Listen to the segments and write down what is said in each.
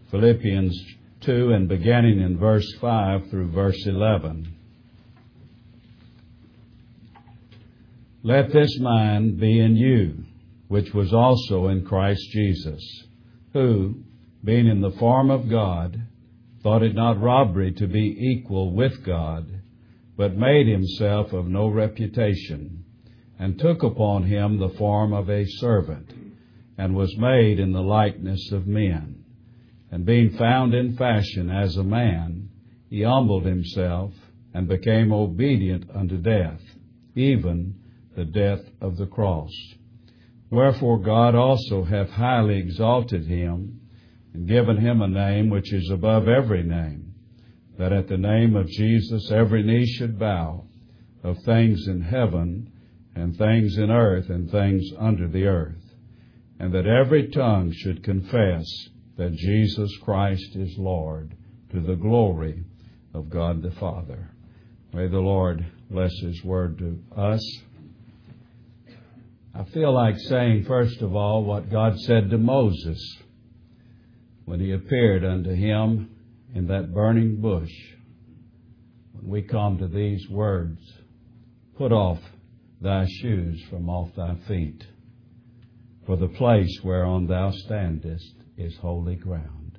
Philippians 2 and beginning in verse 5 through verse 11. Let this mind be in you, which was also in Christ Jesus, who, being in the form of God, thought it not robbery to be equal with God, but made himself of no reputation, and took upon him the form of a servant, and was made in the likeness of men. And being found in fashion as a man, he humbled himself, and became obedient unto death, even the death of the cross. Wherefore God also hath highly exalted him, and given him a name which is above every name, that at the name of Jesus every knee should bow, of things in heaven, and things in earth, and things under the earth, and that every tongue should confess that Jesus Christ is Lord, to the glory of God the Father. May the Lord bless His word to us. I feel like saying, first of all, what God said to Moses when He appeared unto him in that burning bush. When we come to these words, put off thy shoes from off thy feet, for the place whereon thou standest is holy ground.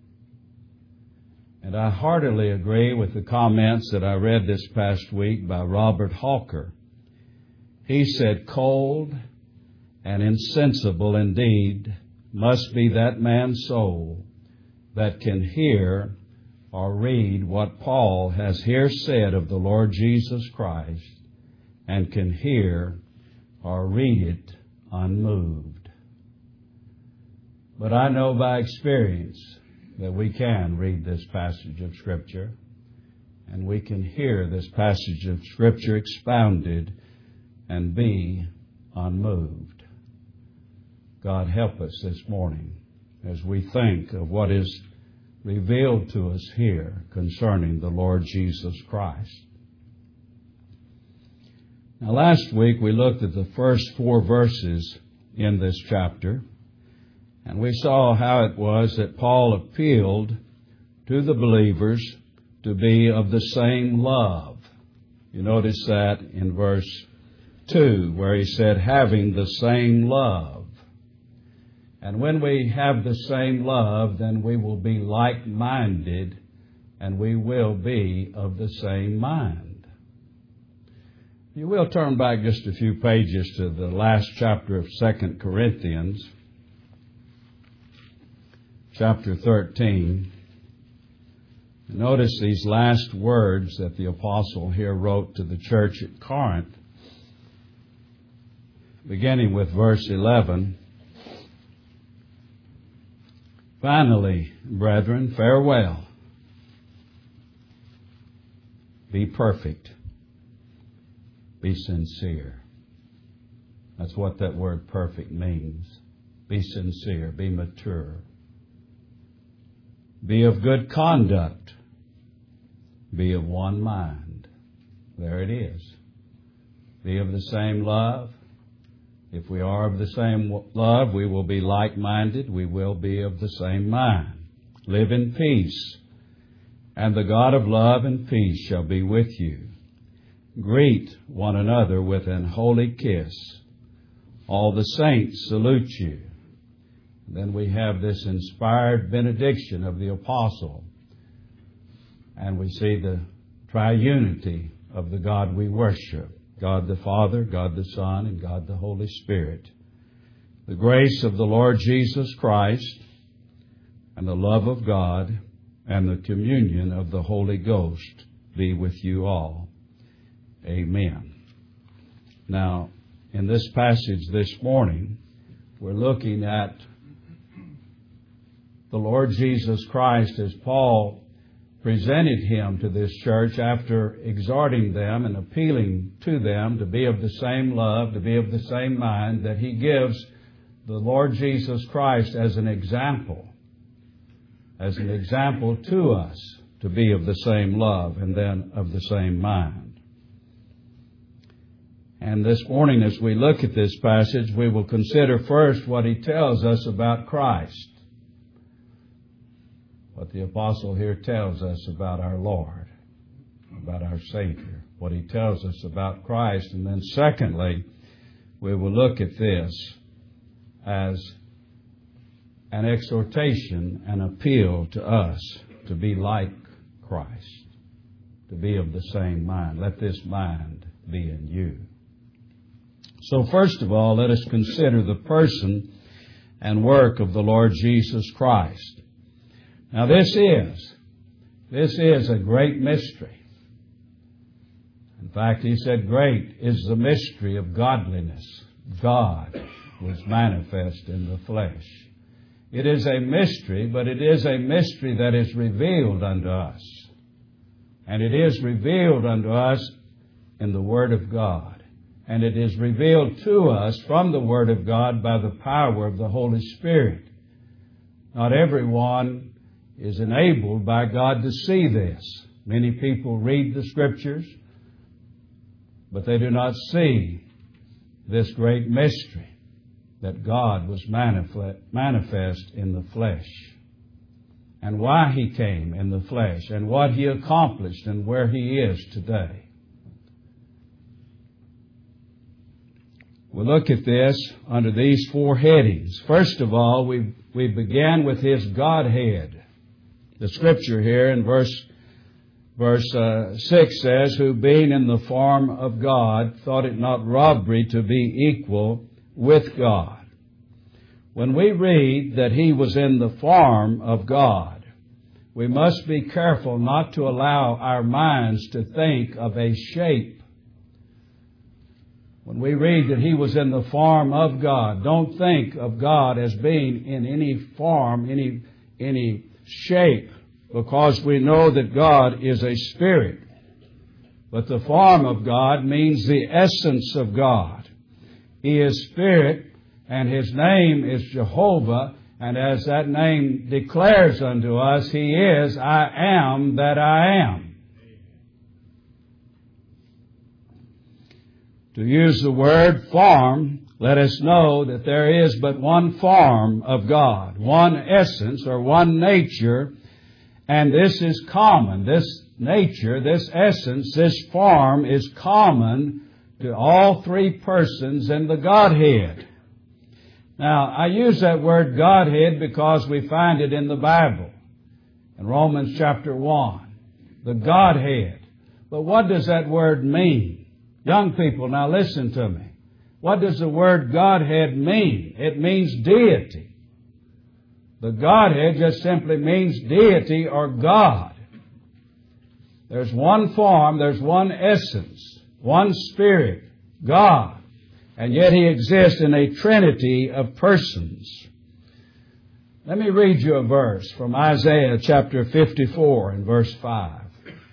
And I heartily agree with the comments that I read this past week by Robert Hawker. He said, cold and insensible indeed must be that man's soul that can hear or read what Paul has here said of the Lord Jesus Christ, and can hear or read it unmoved. But I know by experience that we can read this passage of Scripture, and we can hear this passage of Scripture expounded and be unmoved. God help us this morning as we think of what is revealed to us here concerning the Lord Jesus Christ. Now, last week we looked at the first 4 verses in this chapter, and we saw how it was that Paul appealed to the believers to be of the same love. You notice that in verse 2, where he said, having the same love. And when we have the same love, then we will be like-minded, and we will be of the same mind. You will turn back just a few pages to the last chapter of 2 Corinthians, chapter 13. Notice these last words that the apostle here wrote to the church at Corinth, beginning with verse 11. Finally, brethren, farewell. Be perfect. Be sincere. That's what that word perfect means. Be sincere. Be mature. Be of good conduct. Be of one mind. There it is. Be of the same love. If we are of the same love, we will be like-minded. We will be of the same mind. Live in peace, and the God of love and peace shall be with you. Greet one another with an holy kiss. All the saints salute you. Then we have this inspired benediction of the apostle, and we see the triunity of the God we worship. God the Father, God the Son, and God the Holy Spirit. The grace of the Lord Jesus Christ, and the love of God, and the communion of the Holy Ghost be with you all. Amen. Now, in this passage this morning, we're looking at the Lord Jesus Christ as Paul presented Him to this church after exhorting them and appealing to them to be of the same love, to be of the same mind, that He gives the Lord Jesus Christ as an example to us to be of the same love and then of the same mind. And this morning, as we look at this passage, we will consider first what he tells us about Christ. what the apostle here tells us about our Lord, about our Savior, what he tells us about Christ. And then secondly, we will look at this as an exhortation, an appeal to us to be like Christ, to be of the same mind. Let this mind be in you. So first of all, let us consider the person and work of the Lord Jesus Christ. Now this is a great mystery. In fact, he said, great is the mystery of godliness. God was manifest in the flesh. It is a mystery, but it is a mystery that is revealed unto us. And it is revealed unto us in the Word of God. And it is revealed to us from the Word of God by the power of the Holy Spirit. Not everyone is enabled by God to see this. Many people read the Scriptures, but they do not see this great mystery, that God was manifest in the flesh, and why He came in the flesh, and what He accomplished, and where He is today. We'll look at this under these four headings. First of all, we began with His Godhead. The Scripture here in verse 6 says, who being in the form of God, thought it not robbery to be equal with God. When we read that He was in the form of God, we must be careful not to allow our minds to think of a shape. When we read that He was in the form of God, don't think of God as being in any form, any shape, because we know that God is a spirit. But the form of God means the essence of God. He is spirit, and His name is Jehovah, and as that name declares unto us, He is, I am that I am. To use the word form, let us know that there is but one form of God, one essence or one nature, and this is common. This nature, this essence, this form is common to all three persons in the Godhead. Now, I use that word Godhead because we find it in the Bible. In Romans chapter 1, the Godhead. But what does that word mean? Young people, now listen to me. What does the word Godhead mean? It means deity. The Godhead just simply means deity or God. There's one form, there's one essence, one spirit, God. And yet He exists in a trinity of persons. Let me read you a verse from Isaiah chapter 54 and verse 5.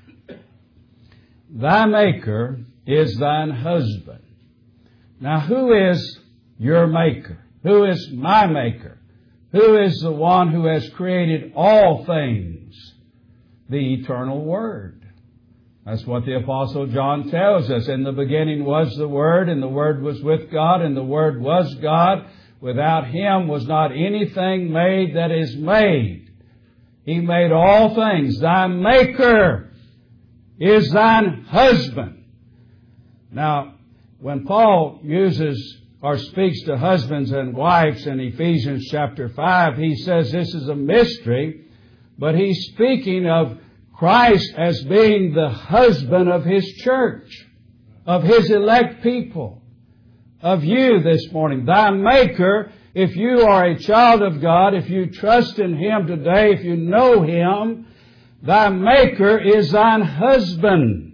Thy Maker is thine husband. Now who is your Maker? Who is my Maker? Who is the one who has created all things? The eternal Word. That's what the Apostle John tells us. In the beginning was the Word, and the Word was with God, and the Word was God. Without Him was not anything made that is made. He made all things. Thy Maker is thine husband. Now, when Paul uses or speaks to husbands and wives in Ephesians chapter 5, he says this is a mystery, but he's speaking of Christ as being the husband of His church, of His elect people, of you this morning. Thy Maker, if you are a child of God, if you trust in Him today, if you know Him, thy Maker is thine husband.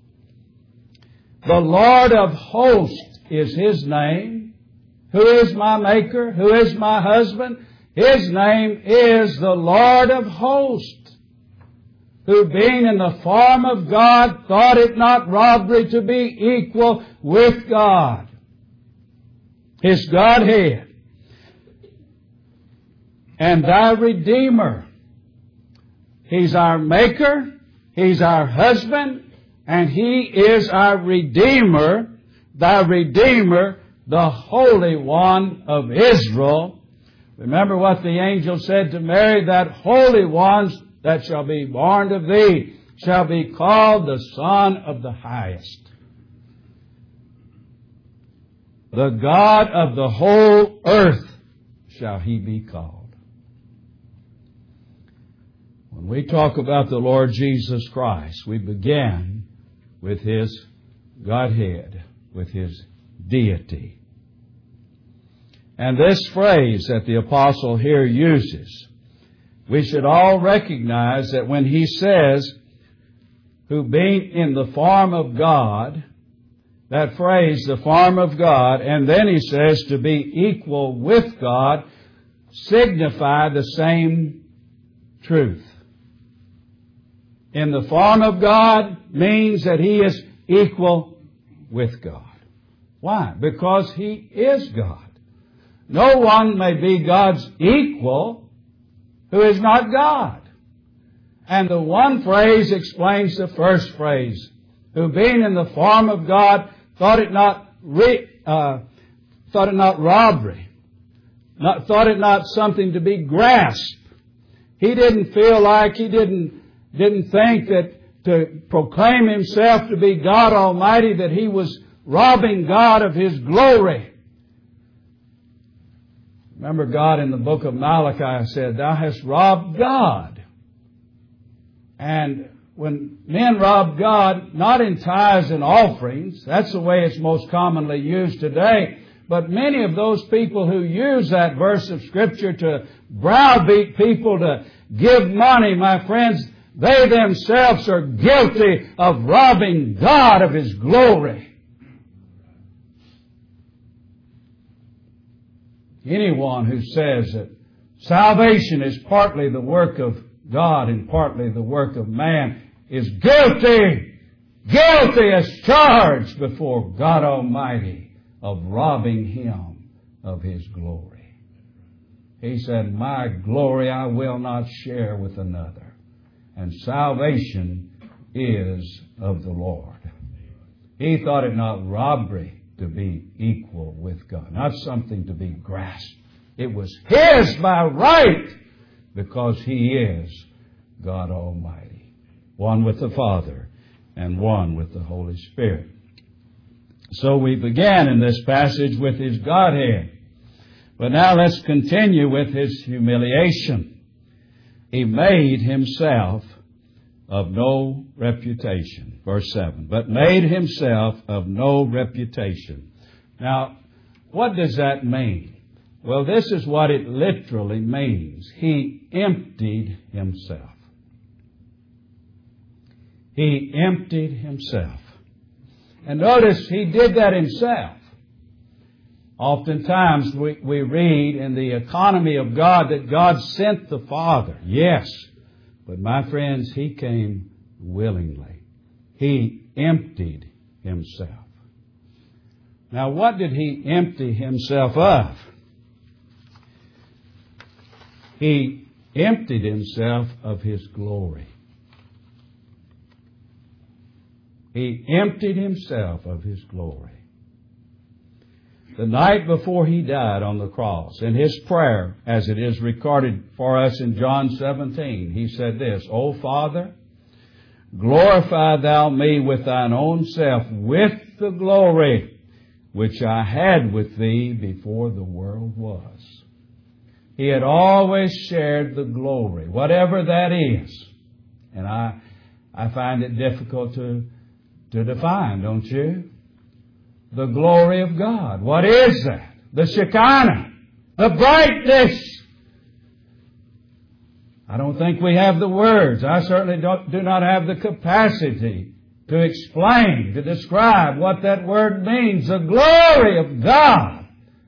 The Lord of hosts is His name. Who is my Maker? Who is my husband? His name is the Lord of hosts, who being in the form of God, thought it not robbery to be equal with God. His Godhead. And thy Redeemer. He's our Maker, He's our husband, and He is our Redeemer, thy Redeemer, the Holy One of Israel, Remember what the angel said to Mary, that Holy One that shall be born of thee shall be called the Son of the Highest. The God of the whole earth shall he be called. When we talk about the Lord Jesus Christ, we begin with His Godhead, with His deity. And this phrase that the apostle here uses, we should all recognize that when he says, who being in the form of God, that phrase, the form of God, and then he says to be equal with God, signify the same truth. In the form of God means that he is equal with God. Why? Because he is God. No one may be God's equal who is not God. And the one phrase explains the first phrase. Who being in the form of God thought it not robbery. Thought it not something to be grasped. He didn't feel like, he didn't think that to proclaim himself to be God Almighty, that he was robbing God of His glory. Remember, God in the book of Malachi said, thou hast robbed God. And when men rob God, not in tithes and offerings, that's the way it's most commonly used today, but many of those people who use that verse of Scripture to browbeat people to give money, my friends, they themselves are guilty of robbing God of His glory. Anyone who says that salvation is partly the work of God and partly the work of man is guilty as charged before God Almighty of robbing Him of His glory. He said, my glory I will not share with another. And salvation is of the Lord. He thought it not robbery to be equal with God, not something to be grasped. It was His by right because He is God Almighty, one with the Father and one with the Holy Spirit. So we began in this passage with His Godhead. But now let's continue with His humiliation. He made Himself of no reputation. Verse 7. But made Himself of no reputation. Now, what does that mean? Well, this is what it literally means. He emptied Himself. He emptied Himself. And notice He did that Himself. Oftentimes we read in the economy of God that God sent the Father. Yes. But my friends, He came willingly. He emptied Himself. Now, what did He empty Himself of? He emptied Himself of His glory. He emptied Himself of His glory. The night before He died on the cross, in His prayer, as it is recorded for us in John 17, He said this, O Father, glorify Thou me with Thine own self, with the glory which I had with Thee before the world was. He had always shared the glory, whatever that is. And I find it difficult to define, don't you? The glory of God. What is that? The Shekinah. The brightness. I don't think we have the words. I certainly do not have the capacity to explain, to describe what that word means. The glory of God.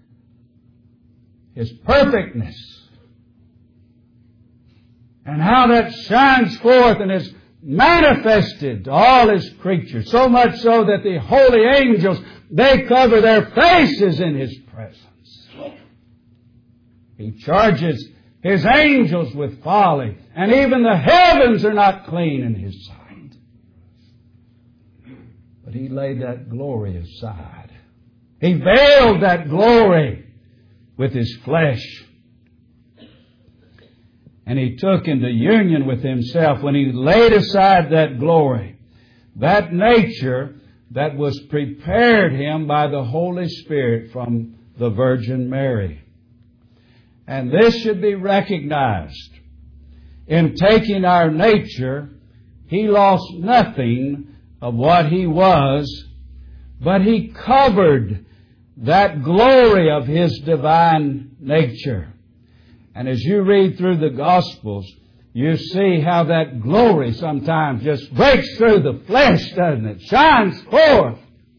His perfectness. And how that shines forth and is manifested to all His creatures. So much so that the holy angels, they cover their faces in His presence. He charges His angels with folly, and even the heavens are not clean in His sight. But He laid that glory aside. He veiled that glory with His flesh. and He took into union with Himself, when He laid aside that glory, that nature that was prepared Him by the Holy Spirit from the Virgin Mary. And this should be recognized. In taking our nature, He lost nothing of what He was, but He covered that glory of His divine nature. And as you read through the Gospels, you see how that glory sometimes just breaks through the flesh, doesn't it? Shines forth.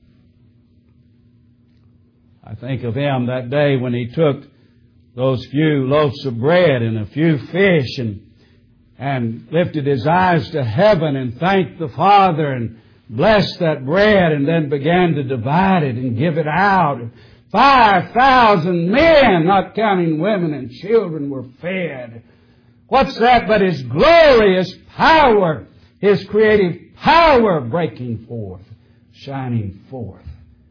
I think of Him that day when He took those few loaves of bread and a few fish and lifted His eyes to heaven and thanked the Father and blessed that bread and then began to divide it and give it out. 5,000 men, not counting women and children, were fed. What's that but His glorious power, His creative power breaking forth, shining forth.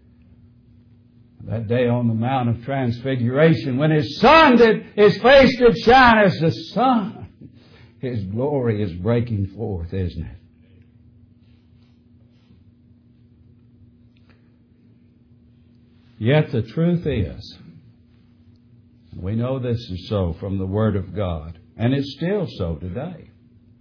That day on the Mount of Transfiguration, when His face did shine as the sun, His glory is breaking forth, isn't it? Yet the truth is, we know this is so from the Word of God, and it's still so today,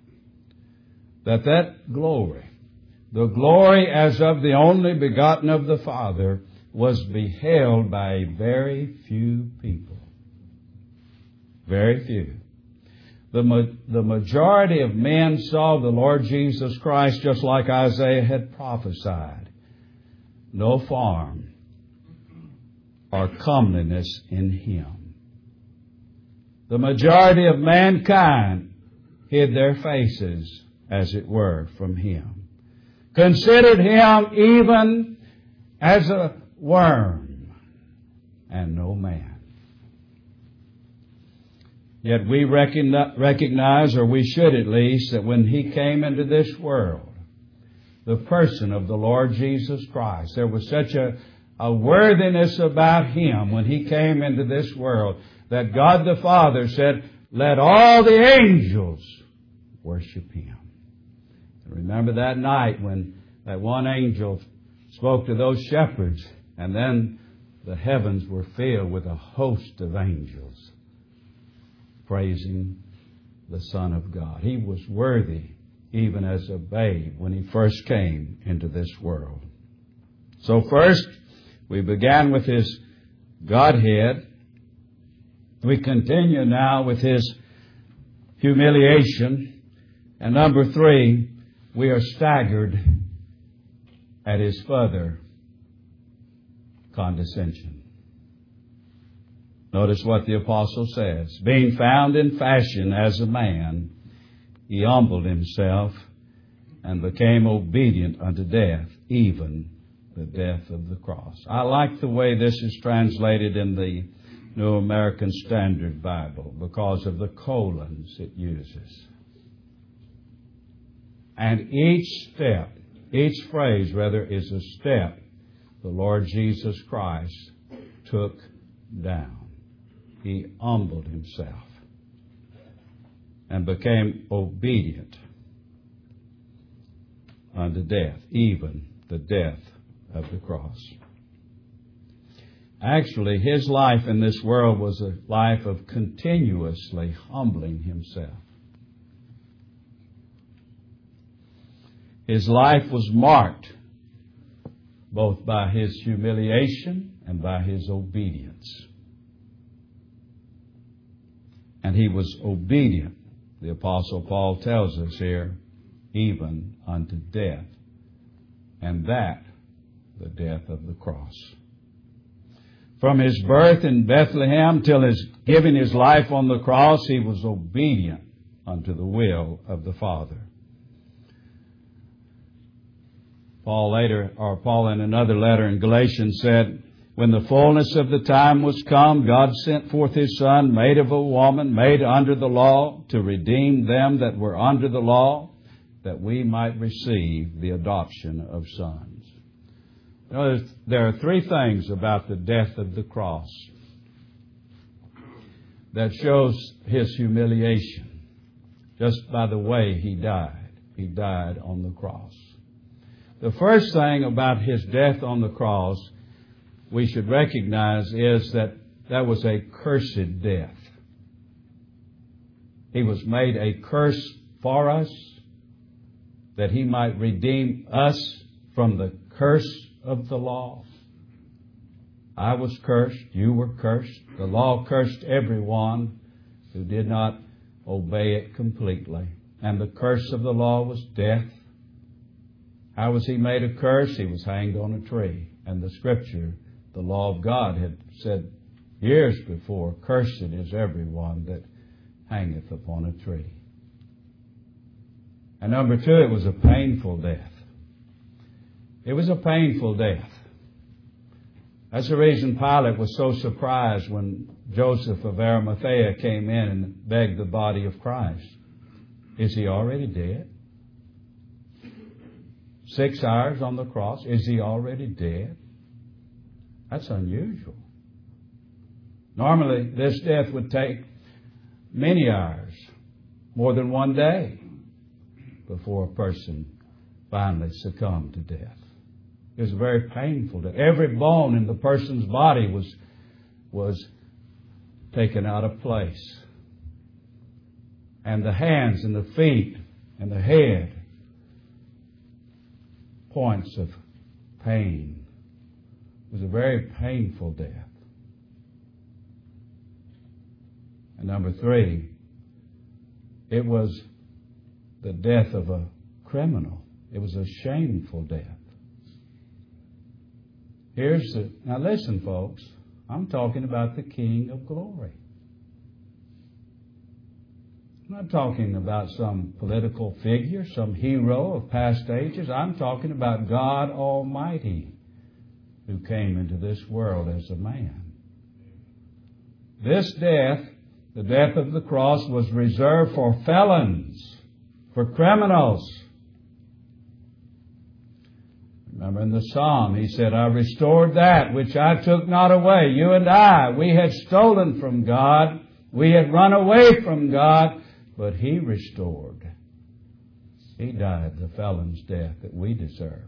that glory, the glory as of the only begotten of the Father, was beheld by a very few people. Very few. The majority of men saw the Lord Jesus Christ just like Isaiah had prophesied. No form or comeliness in Him. The majority of mankind hid their faces, as it were, from Him. Considered Him even as a worm and no man. Yet we recognize, or we should at least, that when He came into this world, the person of the Lord Jesus Christ, there was such a worthiness about Him when He came into this world that God the Father said, let all the angels worship Him. Remember that night when that one angel spoke to those shepherds, and then the heavens were filled with a host of angels praising the Son of God. He was worthy even as a babe when He first came into this world. So first, we began with His Godhead. We continue now with His humiliation. And number 3, we are staggered at His further condescension. Notice what the apostle says. Being found in fashion as a man, He humbled Himself and became obedient unto death, even the death of the cross. I like the way this is translated in the New American Standard Bible because of the colons it uses. And each phrase is a step the Lord Jesus Christ took down. He humbled Himself and became obedient unto death, even the death of the cross. Actually, His life in this world was a life of continuously humbling Himself. His life was marked both by His humiliation and by His obedience. And He was obedient, the Apostle Paul tells us here, even unto death. And that, the death of the cross. From His birth in Bethlehem till His giving His life on the cross, He was obedient unto the will of the Father. Paul in another letter in Galatians said, when the fullness of the time was come, God sent forth His Son, made of a woman, made under the law, to redeem them that were under the law, that we might receive the adoption of sons. You know, there are 3 things about the death of the cross that shows His humiliation. just by the way He died. He died on the cross. The first thing about His death on the cross we should recognize is that that was a cursed death. He was made a curse for us, that He might redeem us from the curse of the law. I was cursed, you were cursed. The law cursed everyone who did not obey it completely. And the curse of the law was death. How was He made a curse? He was hanged on a tree. And the Scripture, the law of God, had said years before, "Cursed is everyone that hangeth upon a tree." And number two, it was a painful death. It was a painful death. That's the reason Pilate was so surprised when Joseph of Arimathea came in and begged the body of Christ. Is He already dead? 6 hours on the cross. Is He already dead? That's unusual. Normally, this death would take many hours, more than one day, before a person finally succumbed to death. It was very painful. Every bone in the person's body was taken out of place. And the hands and the feet and the head, points of pain. It was a very painful death. And number three, it was the death of a criminal. It was a shameful death. Now listen, folks. I'm talking about the King of Glory. I'm not talking about some political figure, some hero of past ages. I'm talking about God Almighty, who came into this world as a man. This death, the death of the cross, was reserved for felons, for criminals. Remember in the Psalm, he said, "I restored that which I took not away." You and I, we had stolen from God. We had run away from God, but He restored. He died the felon's death that we deserve.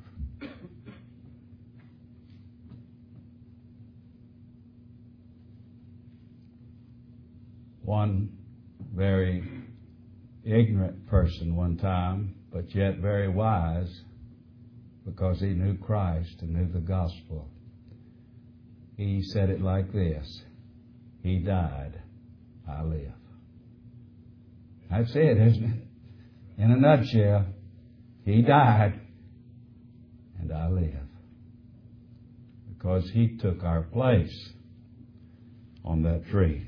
One very ignorant person one time, but yet very wise, because he knew Christ and knew the gospel. He said it like this: He died, I live. That's it, isn't it? In a nutshell, He died and I live. Because He took our place on that tree.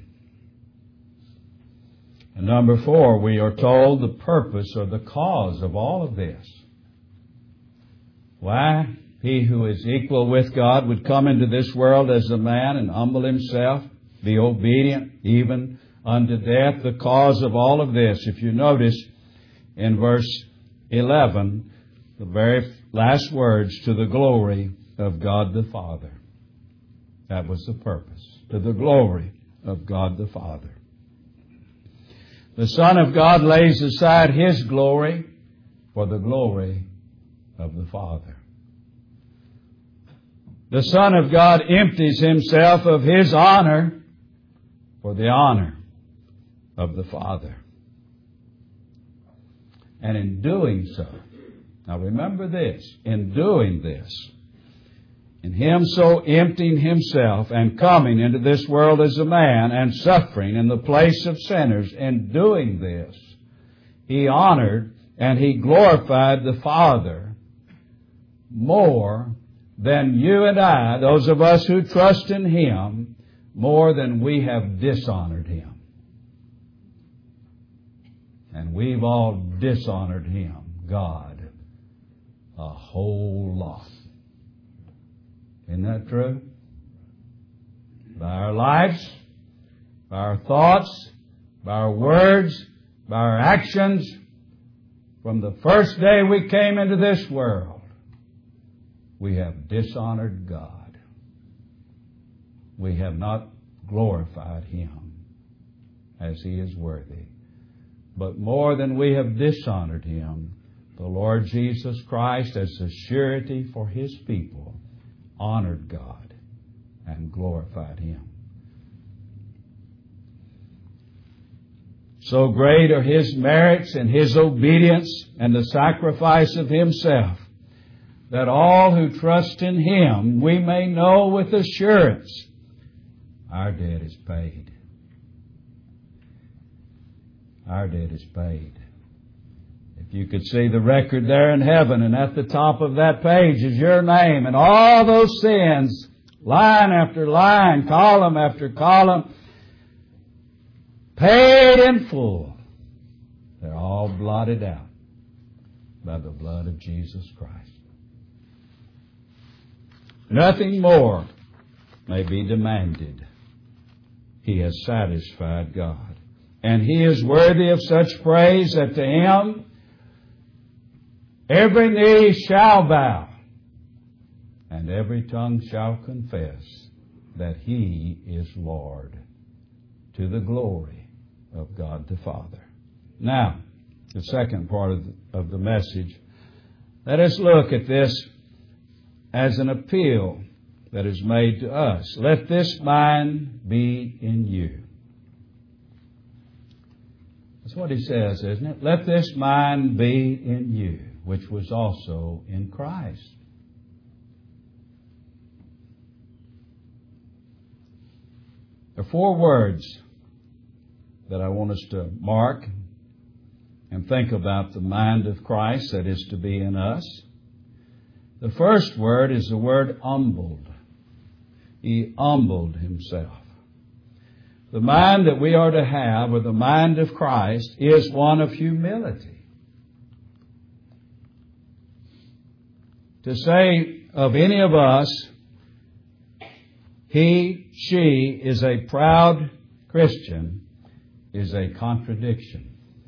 And number four, we are told the purpose or the cause of all of this. Why? He who is equal with God would come into this world as a man and humble Himself, be obedient even unto death. The cause of all of this, if you notice in verse 11, the very last words, to the glory of God the Father. That was the purpose. To the glory of God the Father. The Son of God lays aside His glory for the glory of the Father. The Son of God empties Himself of His honor for the honor of the Father. And in doing so, now remember this, in doing this, in Him so emptying Himself and coming into this world as a man and suffering in the place of sinners, in doing this, He honored and He glorified the Father more than you and I, those of us who trust in Him, more than we have dishonored Him. And we've all dishonored Him, God, a whole lot. Isn't that true? By our lives, by our thoughts, by our words, by our actions, from the first day we came into this world, we have dishonored God. We have not glorified Him as He is worthy. but more than we have dishonored Him, the Lord Jesus Christ, as a surety for His people, honored God and glorified Him. So great are His merits and His obedience and the sacrifice of Himself, that all who trust in Him, we may know with assurance our debt is paid. Our debt is paid. If you could see the record there in heaven, and at the top of that page is your name and all those sins, line after line, column after column, paid in full. They're all blotted out by the blood of Jesus Christ. Nothing more may be demanded. He has satisfied God. And He is worthy of such praise that to Him every knee shall bow and every tongue shall confess that He is Lord, to the glory of God the Father. Now, the second part of the message, let us look at this as an appeal that is made to us. Let this mind be in you. That's what he says, isn't it? Let this mind be in you, which was also in Christ. There are 4 words that I want us to mark and think about the mind of Christ that is to be in us. The first word is the word humbled. He humbled Himself. The mind that we are to have, or the mind of Christ, is one of humility. To say of any of us, he, she is a proud Christian, is a contradiction.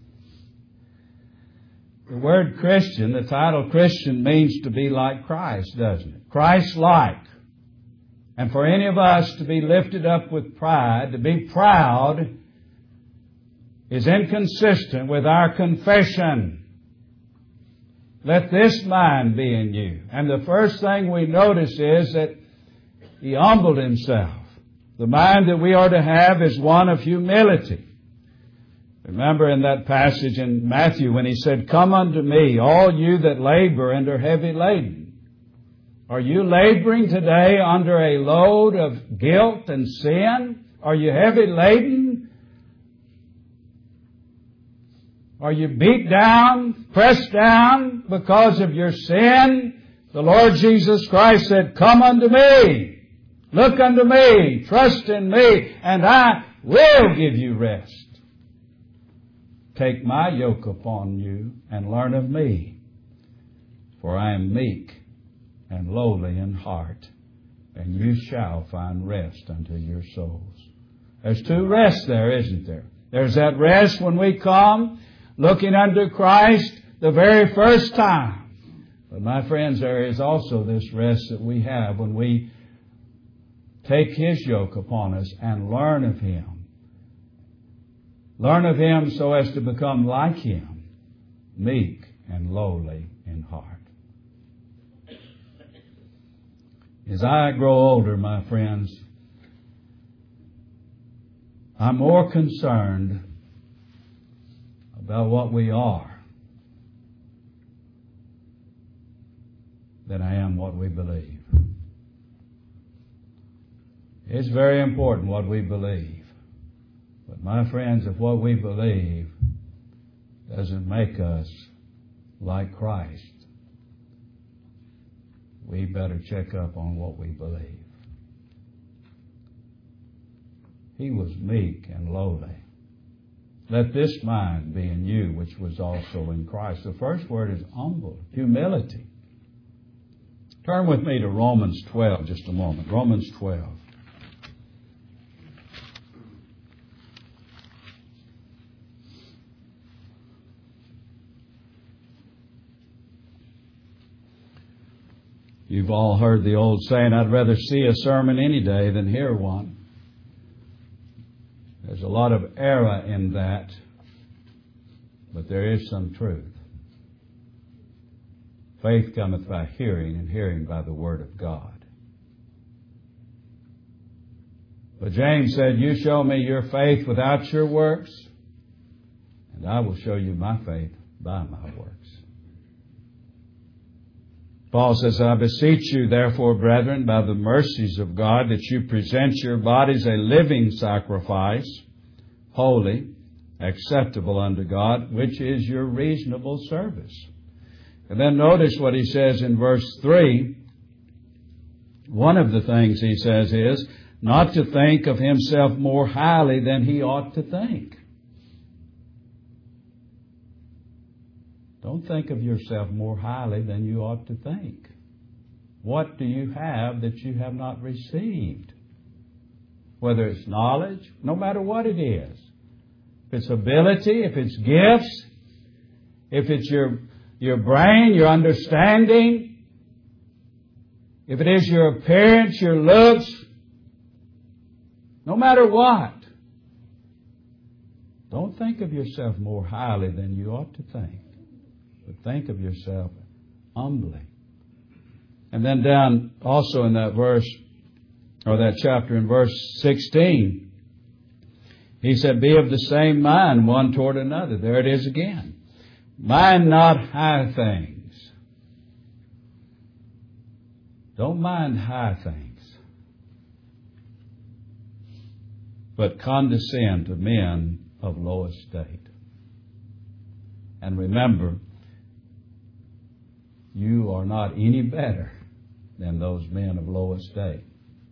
The word Christian, the title Christian, means to be like Christ, doesn't it? Christ-like. And for any of us to be lifted up with pride, to be proud, is inconsistent with our confession. Let this mind be in you. And the first thing we notice is that He humbled Himself. The mind that we are to have is one of humility. Remember in that passage in Matthew when He said, "Come unto me, all you that labor and are heavy laden." Are you laboring today under a load of guilt and sin? Are you heavy laden? Are you beat down, pressed down because of your sin? The Lord Jesus Christ said, "Come unto me, look unto me, trust in me, and I will give you rest. Take my yoke upon you and learn of me, for I am meek and lowly in heart, and you shall find rest unto your souls." There's 2 rests there, isn't there? There's that rest when we come looking unto Christ the very first time. But my friends, there is also this rest that we have when we take His yoke upon us and learn of Him. Learn of Him so as to become like Him, meek and lowly in heart. As I grow older, my friends, I'm more concerned about what we are than I am what we believe. It's very important what we believe. But my friends, if what we believe doesn't make us like Christ, we better check up on what we believe. He was meek and lowly. Let this mind be in you, which was also in Christ. The first word is humble, humility. Turn with me to Romans 12 just a moment. Romans 12. You've all heard the old saying, "I'd rather see a sermon any day than hear one." There's a lot of error in that. but there is some truth. Faith cometh by hearing, and hearing by the Word of God. But James said, you show me your faith without your works, and I will show you my faith by my works. Paul says, I beseech you, therefore, brethren, by the mercies of God, that you present your bodies a living sacrifice, holy, acceptable unto God, which is your reasonable service. And then notice what he says in verse 3. One of the things he says is, not to think of himself more highly than he ought to think. Don't think of yourself more highly than you ought to think. What do you have that you have not received? Whether it's knowledge, no matter what it is. If it's ability, if it's gifts, if it's your brain, your understanding, if it is your appearance, your looks, no matter what, don't think of yourself more highly than you ought to think. But think of yourself humbly. And then down also in that verse, or that chapter in verse 16, he said, be of the same mind one toward another. There it is again. Mind not high things. Don't mind high things. But condescend to men of low estate. And remember, you are not any better than those men of low estate.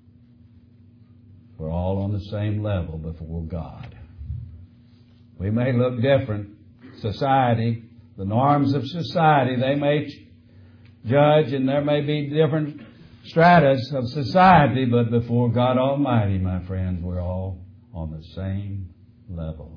We're all on the same level before God. We may look different. Society, the norms of society, they may judge, and there may be different stratas of society, but before God Almighty, my friends, we're all on the same level.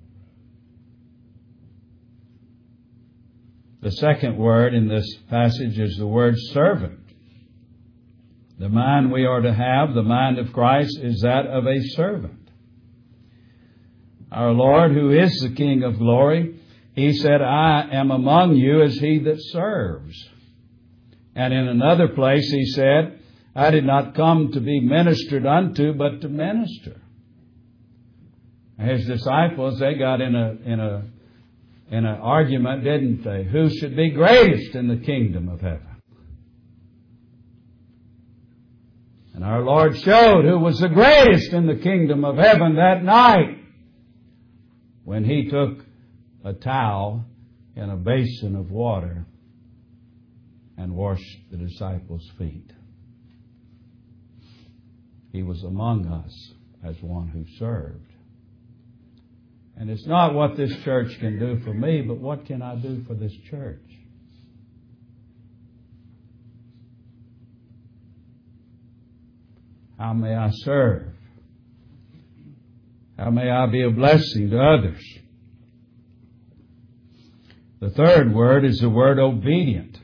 The second word in this passage is the word servant. The mind we are to have, the mind of Christ, is that of a servant. Our Lord, who is the King of glory, He said, I am among you as he that serves. And in another place He said, I did not come to be ministered unto, but to minister. His disciples, they got in an argument, didn't they? Who should be greatest in the kingdom of heaven? And our Lord showed who was the greatest in the kingdom of heaven that night when He took a towel in a basin of water and washed the disciples' feet. He was among us as one who served. And it's not what this church can do for me, but what can I do for this church? How may I serve? How may I be a blessing to others? The third word is the word obedient.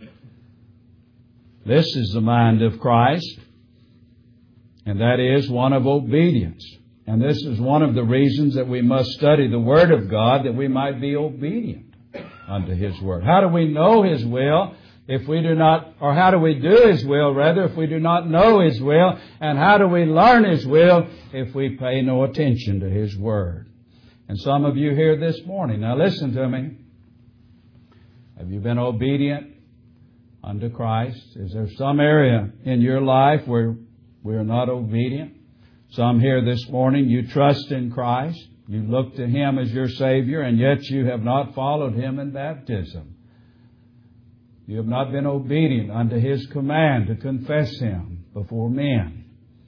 This is the mind of Christ, and that is one of obedience. And this is one of the reasons that we must study the Word of God, that we might be obedient unto His Word. How do we know His will if we do not, or how do we do His will, rather, if we do not know His will? And how do we learn His will if we pay no attention to His Word? And some of you here this morning, now listen to me. Have you been obedient unto Christ? Is there some area in your life where we are not obedient? Some here this morning, you trust in Christ. You look to Him as your Savior, and yet you have not followed Him in baptism. You have not been obedient unto His command to confess Him before men.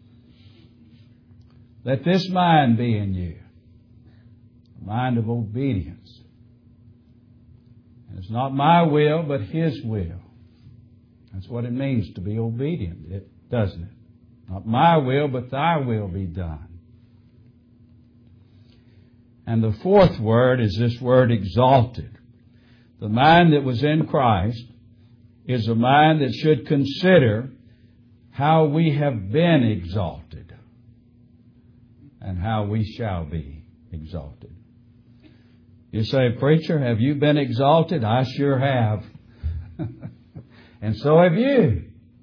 Let this mind be in you, a mind of obedience. And it's not my will, but His will. That's what it means to be obedient, doesn't it? Not my will, but Thy will be done. And the fourth word is this word exalted. The mind that was in Christ is a mind that should consider how we have been exalted and how we shall be exalted. You say, preacher, have you been exalted? I sure have. And so have you.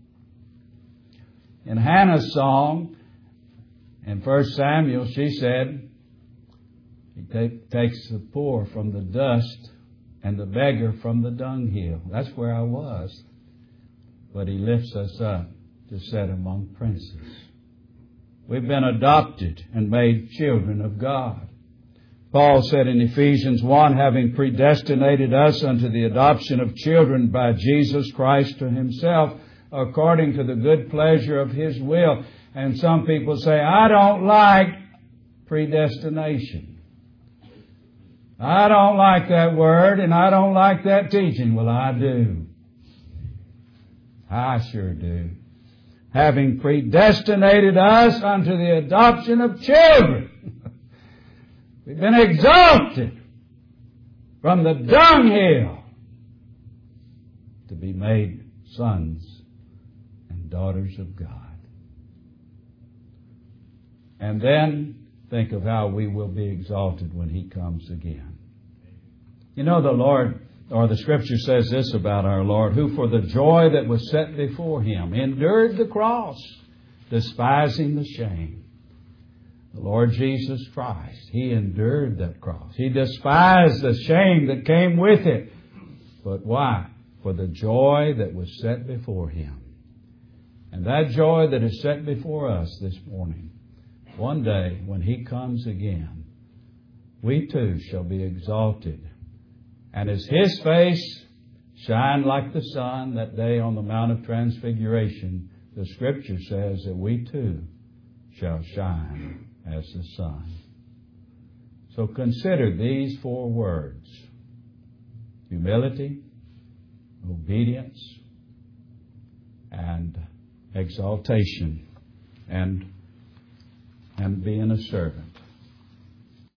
In Hannah's song, in 1 Samuel, she said, He takes the poor from the dust and the beggar from the dunghill. That's where I was. But He lifts us up to sit among princes. We've been adopted and made children of God. Paul said in Ephesians 1, having predestinated us unto the adoption of children by Jesus Christ to Himself, according to the good pleasure of His will. And some people say, I don't like predestination. I don't like that word, and I don't like that teaching. Well, I do. I sure do. Having predestinated us unto the adoption of children. We've been exalted from the dunghill to be made sons and daughters of God. And then think of how we will be exalted when He comes again. You know, the Lord, or the Scripture says this about our Lord, who for the joy that was set before Him endured the cross, despising the shame. The Lord Jesus Christ, He endured that cross. He despised the shame that came with it. But why? For the joy that was set before Him. And that joy that is set before us this morning, one day when He comes again, we too shall be exalted. And as His face shined like the sun that day on the Mount of Transfiguration, the Scripture says that we too shall shine as the sun. So consider these 4 words: humility, obedience, and exaltation, and being a servant.